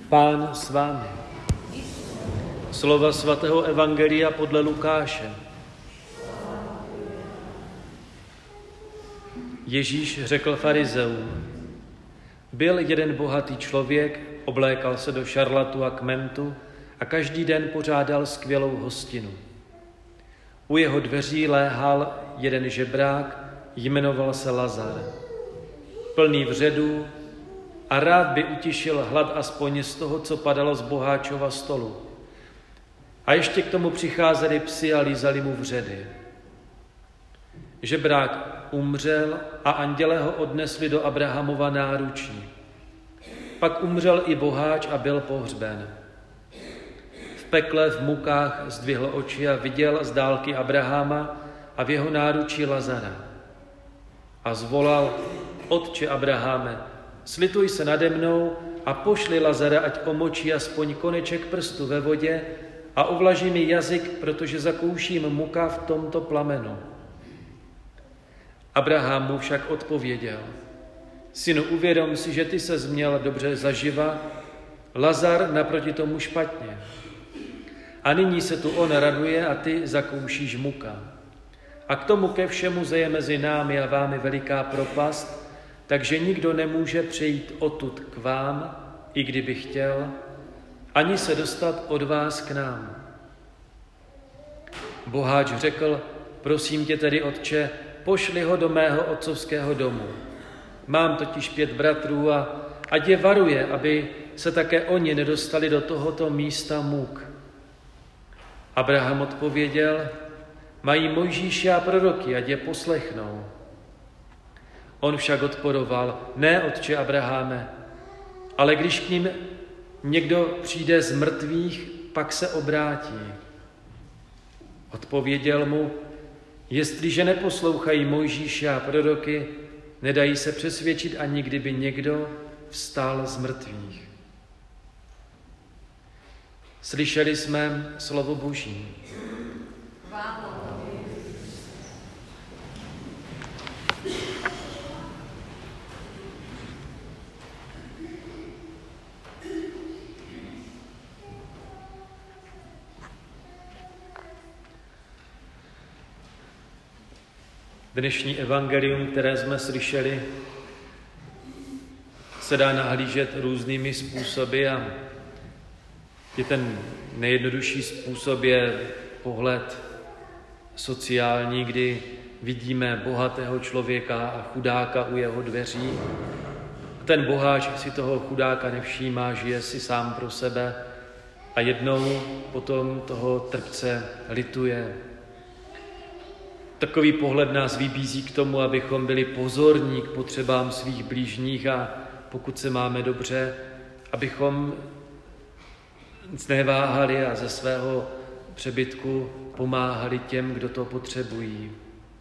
Pán s vámi. Slova svatého evangelia podle Lukáše. Ježíš řekl farizeům: Byl jeden bohatý člověk, oblékal se do šarlatu a kmentu a každý den pořádal skvělou hostinu. U jeho dveří léhal jeden žebrák, jmenoval se Lazar. Plný vředů a rád by utišil hlad aspoň z toho, co padalo z boháčova stolu. A ještě k tomu přicházeli psi a lízali mu vředy. Žebrák umřel a andělé ho odnesli do Abrahamova náručí. Pak umřel i boháč a byl pohřben. V pekle v mukách zdvihl oči a viděl z dálky Abrahama a v jeho náručí Lazara. A zvolal: Otče Abrahame, slituj se nade mnou a pošli Lazara, ať omočí aspoň koneček prstu ve vodě a ovlaží mi jazyk, protože zakouším muka v tomto plamenu. Abraham mu však odpověděl: Synu, uvědom si, že ty ses měl dobře zaživa, Lazar naproti tomu špatně. A nyní se tu on raduje a ty zakoušíš muka. A k tomu ke všemu zeje mezi námi a vámi veliká propast, takže nikdo nemůže přejít odtud k vám, i kdyby chtěl, ani se dostat od vás k nám. Boháč řekl: Prosím tě tedy, otče, pošli ho do mého otcovského domu. Mám totiž 5 bratrů a ať je varuje, aby se také oni nedostali do tohoto místa muk. Abraham odpověděl: Mají Mojžíše a proroky, ať je poslechnou. On však odporoval: Ne, otče Abraháme, ale když k ním někdo přijde z mrtvých, pak se obrátí. Odpověděl mu: Jestliže neposlouchají Mojžíše a proroky, nedají se přesvědčit, ani kdyby někdo vstal z mrtvých. Slyšeli jsme slovo Boží. Dnešní evangelium, které jsme slyšeli, se dá nahlížet různými způsoby a je ten nejjednodušší způsob je pohled sociální, kdy vidíme bohatého člověka a chudáka u jeho dveří. Ten boháč si toho chudáka nevšímá, žije si sám pro sebe a jednou potom toho trpce lituje. Takový pohled nás vybízí k tomu, abychom byli pozorní k potřebám svých blížních a pokud se máme dobře, abychom nic neváhali a ze svého přebytku pomáhali těm, kdo to potřebují.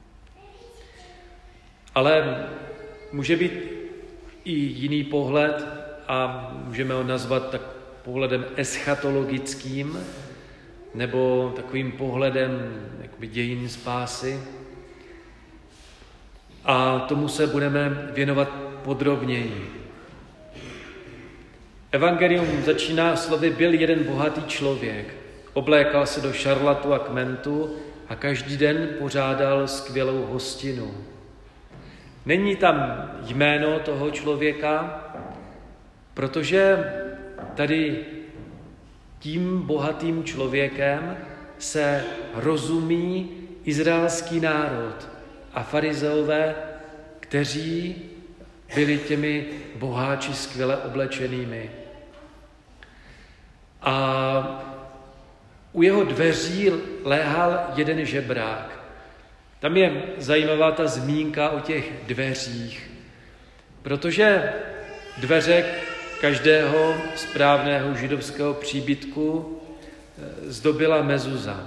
Ale může být i jiný pohled a můžeme ho nazvat tak pohledem eschatologickým nebo takovým pohledem jakoby dějin spásy. A tomu se budeme věnovat podrobněji. Evangelium začíná slovy: Byl jeden bohatý člověk, oblékal se do šarlatu a kmentu a každý den pořádal skvělou hostinu. Není tam jméno toho člověka, protože tady tím bohatým člověkem se rozumí izraelský národ a farizeové, kteří byli těmi boháči skvěle oblečenými. A u jeho dveří léhal jeden žebrák. Tam je zajímavá ta zmínka o těch dveřích, protože dveře každého správného židovského příbytku zdobila mezuza.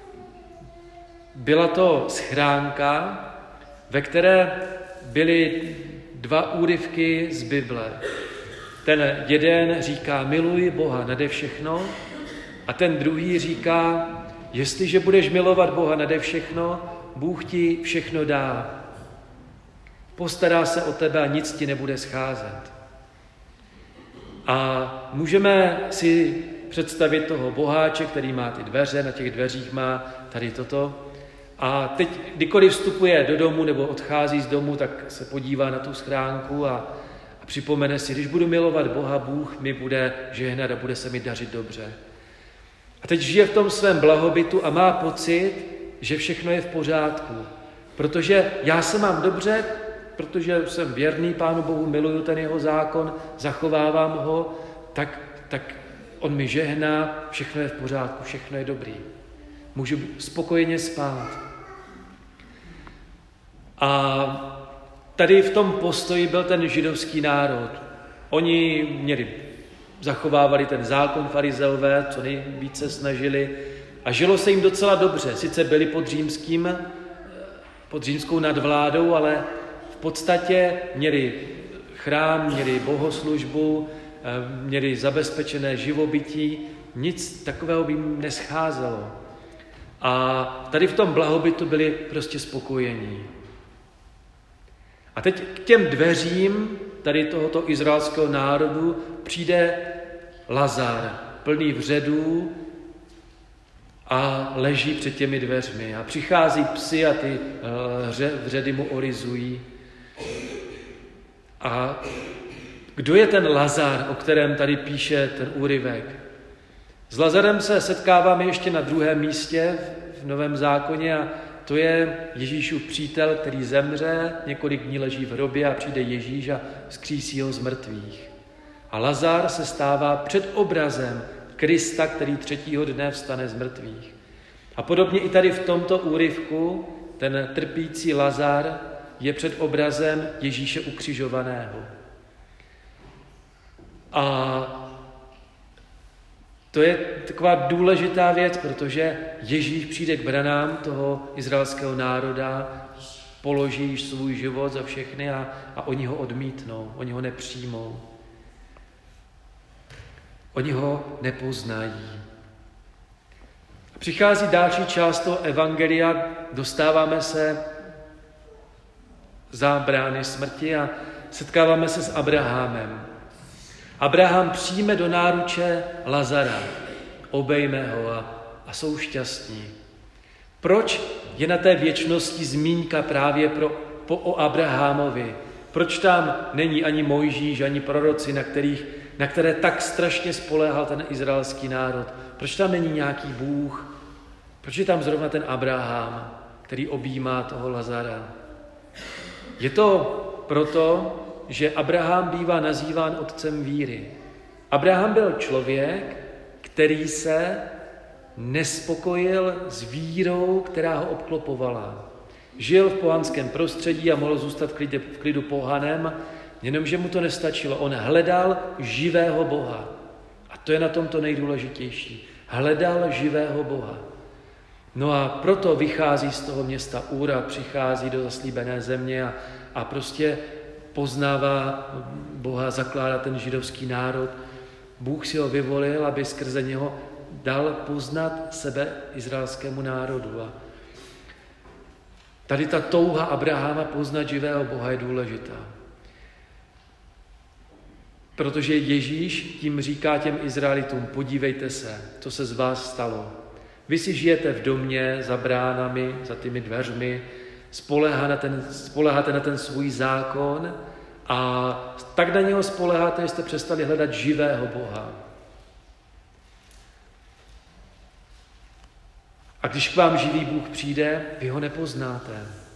Byla to schránka, ve které byly 2 úryvky z Bible. Ten jeden říká: Miluj Boha nade všechno, a ten druhý říká: Jestliže budeš milovat Boha nade všechno, Bůh ti všechno dá. Postará se o tebe a nic ti nebude scházet. A můžeme si představit toho boháče, který má ty dveře, na těch dveřích má tady toto. A teď, kdykoliv vstupuje do domu nebo odchází z domu, tak se podívá na tu schránku a připomene si, když budu milovat Boha, Bůh mi bude žehnat a bude se mi dařit dobře. A teď žije v tom svém blahobytu a má pocit, že všechno je v pořádku. Protože já se mám dobře, protože jsem věrný Pánu Bohu, miluju ten jeho zákon, zachovávám ho, tak on mi žehná, všechno je v pořádku, všechno je dobrý. Můžu spokojeně spát. A tady v tom postoji byl ten židovský národ. Oni zachovávali ten zákon farizeové, co nejvíce snažili a žilo se jim docela dobře. Sice byli pod římskou nadvládou, ale v podstatě měli chrám, měli bohoslužbu, měli zabezpečené živobytí, nic takového by jim nescházelo. A tady v tom blahobytu byli prostě spokojení. A teď k těm dveřím tady tohoto izraelského národu přijde Lazar, plný vředů a leží před těmi dveřmi. A přichází psi a ty vředy mu oryzují. A kdo je ten Lazar, o kterém tady píše ten úryvek? S Lazarem se setkáváme ještě na druhém místě v Novém zákoně a to je Ježíšův přítel, který zemře, několik dní leží v hrobě a přijde Ježíš a vzkřísí ho z mrtvých. A Lazar se stává předobrazem Krista, který třetího dne vstane z mrtvých. A podobně i tady v tomto úryvku ten trpící Lazar je předobrazem Ježíše ukřižovaného. A to je taková důležitá věc, protože Ježíš přijde k branám toho izraelského národa, položí svůj život za všechny a oni ho odmítnou, oni ho nepřijmou. Oni ho nepoznají. Přichází další část toho evangelia, dostáváme se za brány smrti a setkáváme se s Abrahamem. Abraham přijme do náruče Lazara, obejme ho a jsou šťastní. Proč je na té věčnosti zmínka právě o Abrahamovi? Proč tam není ani Mojžíš, ani proroci, na které tak strašně spoléhal ten izraelský národ? Proč tam není nějaký Bůh? Proč je tam zrovna ten Abraham, který objímá toho Lazara? Je to proto, že Abraham bývá nazýván otcem víry. Abraham byl člověk, který se nespokojil s vírou, která ho obklopovala. Žil v pohanském prostředí a mohl zůstat v klidu pohanem, jenomže mu to nestačilo. On hledal živého Boha. A to je na tom to nejdůležitější. Hledal živého Boha. No a proto vychází z toho města Úra, přichází do zaslíbené země a prostě poznává Boha, zakládá ten židovský národ. Bůh si ho vyvolil, aby skrze něho dal poznat sebe izraelskému národu. A tady ta touha Abrahama poznat živého Boha je důležitá. Protože Ježíš tím říká těm Izraelitům, podívejte se, co se z vás stalo. Vy si žijete v domě, za bránami, za těmi dveřmi, spoléháte na ten svůj zákon a tak na něho spoléháte, že jste přestali hledat živého Boha. A když k vám živý Bůh přijde, vy ho nepoznáte.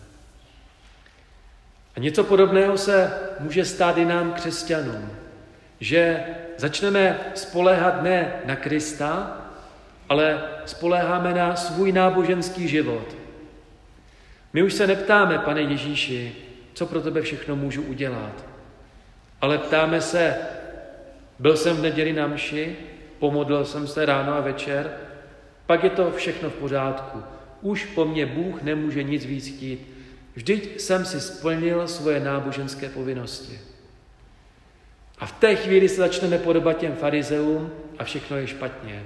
A něco podobného se může stát i nám, křesťanům, že začneme spoléhat ne na Krista, ale spoléháme na svůj náboženský život. My už se neptáme, Pane Ježíši, co pro tebe všechno můžu udělat. Ale ptáme se, byl jsem v neděli na mši, pomodlil jsem se ráno a večer, pak je to všechno v pořádku. Už po mně Bůh nemůže nic víc chtít. Vždyť jsem si splnil svoje náboženské povinnosti. A v té chvíli se začneme podobat těm farizeům a všechno je špatně.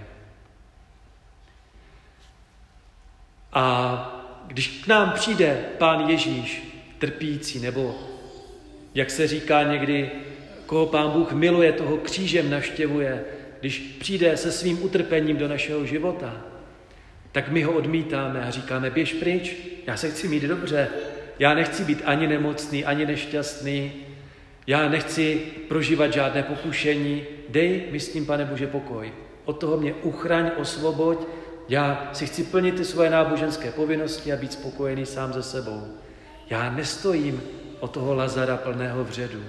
A když k nám přijde Pán Ježíš trpící, nebo jak se říká někdy koho Pán Bůh miluje, toho křížem navštěvuje, když přijde se svým utrpením do našeho života, tak my ho odmítáme a říkáme, běž pryč, já se chci mít dobře, já nechci být ani nemocný, ani nešťastný, já nechci prožívat žádné pokušení, dej mi s tím, Pane Bože, pokoj. Od toho mě uchraň, osvoboď, já si chci plnit ty svoje náboženské povinnosti a být spokojený sám se sebou. Já nestojím o toho Lazara plného vředů.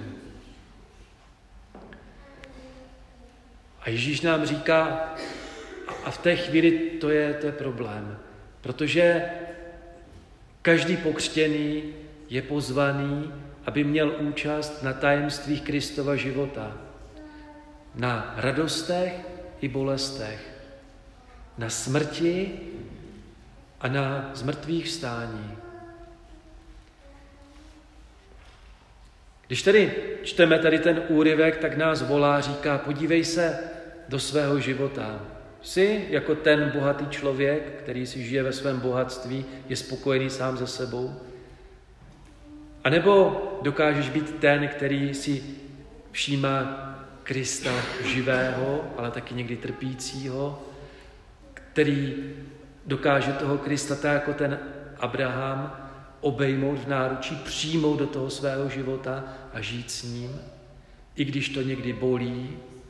A Ježíš nám říká, a v té chvíli to je problém, protože každý pokřtěný je pozvaný, aby měl účast na tajemstvích Kristova života, na radostech i bolestech, na smrti a na zmrtvých vstání. Když tedy čteme tady ten úryvek, tak nás volá, říká, podívej se do svého života. Jsi jako ten bohatý člověk, který si žije ve svém bohatství, je spokojený sám se sebou? A nebo dokážeš být ten, který si všímá Krista živého, ale taky někdy trpícího, který dokáže toho Krista tak jako ten Abraham obejmout v náručí, přijmout do toho svého života a žít s ním, i když to někdy bolí.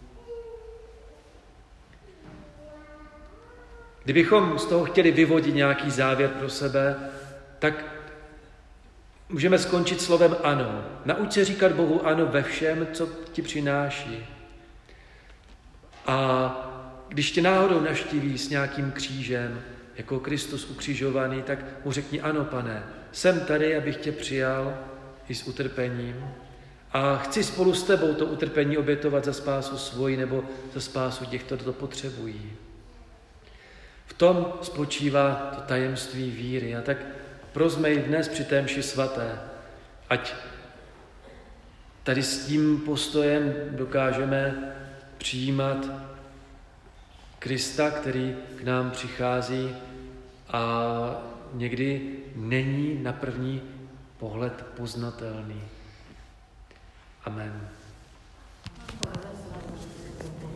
Kdybychom z toho chtěli vyvodit nějaký závěr pro sebe, tak můžeme skončit slovem ano. Nauč se říkat Bohu ano ve všem, co ti přináší. A když tě náhodou navštíví s nějakým křížem, jako Kristus ukřižovaný, tak mu řekni ano, Pane, jsem tady, abych tě přijal i s utrpením a chci spolu s tebou to utrpení obětovat za spásu svoji nebo za spásu těch, kdo to potřebují. V tom spočívá to tajemství víry. A tak prosme i dnes při té mši svaté, ať tady s tím postojem dokážeme přijímat Krista, který k nám přichází a někdy není na první pohled poznatelný. Amen.